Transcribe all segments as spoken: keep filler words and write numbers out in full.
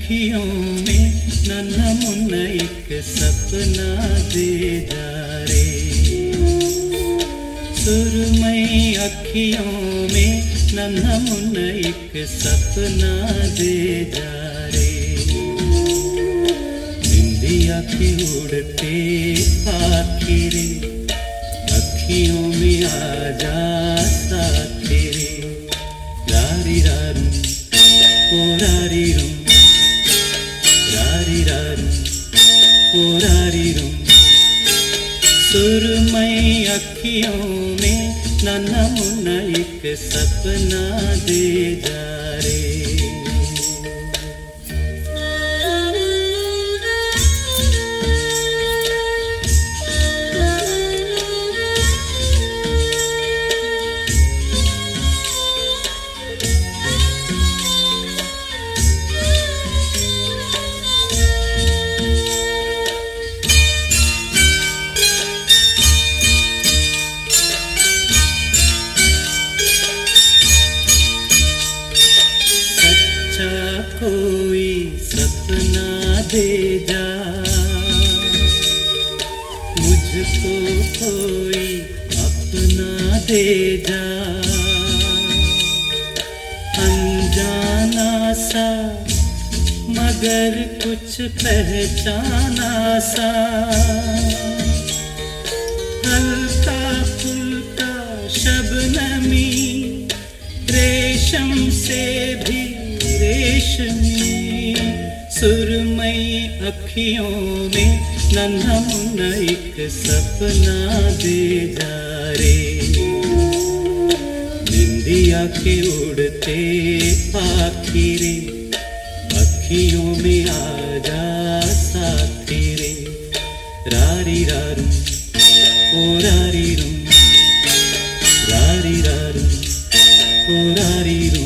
अखियों में नन्हा मुन्ना एक सपना दे जा रे। सुरमई अखियों में नन्हा मुन्ना एक सपना दे जा रे। निंदिया के उड़ते आखिरी अखियों में आ जा साथी रे। रारी रारू ओ रारी रू, रारी रारू ओ रारी रू। सुरमई अखियों में नन्हा मुन्ना एक सपना दे जा रे। कोई सपना दे जा मुझको, कोई अपना दे जा। अनजाना सा मगर कुछ पहचाना सा, हल्का फुल्का शबनमी रेशम से भी रेशमी। सुरमई अखियों में नन्हा मुन्ना एक सपना दे जा रे। निंदिया के उड़ते आखिरी अखियों में आ जा साथी रे। रारी रारू ओ रारी रू, रारी रारू ओ रारी रू।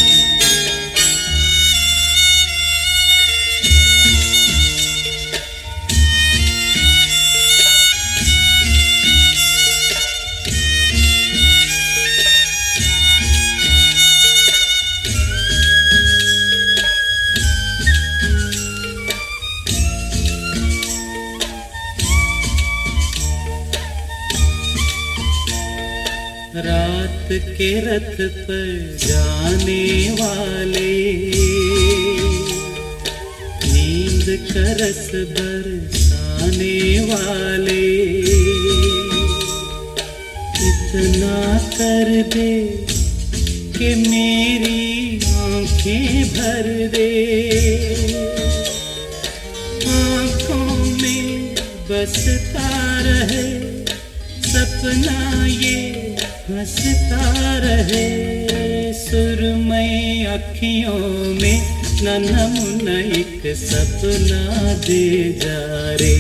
रात के रथ पर जाने वाले नींद का रस बरसाने वाले, इतना कर दे कि मेरी आंखें भर दे। आंखों में बसता रहे सपना ये हंसता रहे। सुरमई अखियों में नन्हा मुन्ना एक सपना दे जा रे।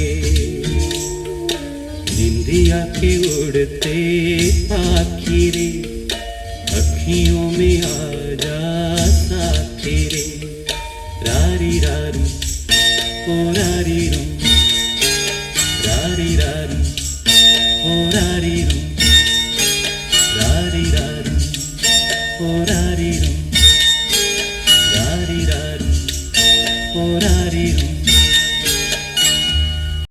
निंदिया के उड़ते आखिरी अखियों में आ जा साथी रे। रारी रारू ओ रारी रू, रारी रारू ओ रारी रू, रारी रारू ओ रारी रू, रारी रारू ओ रारी रू।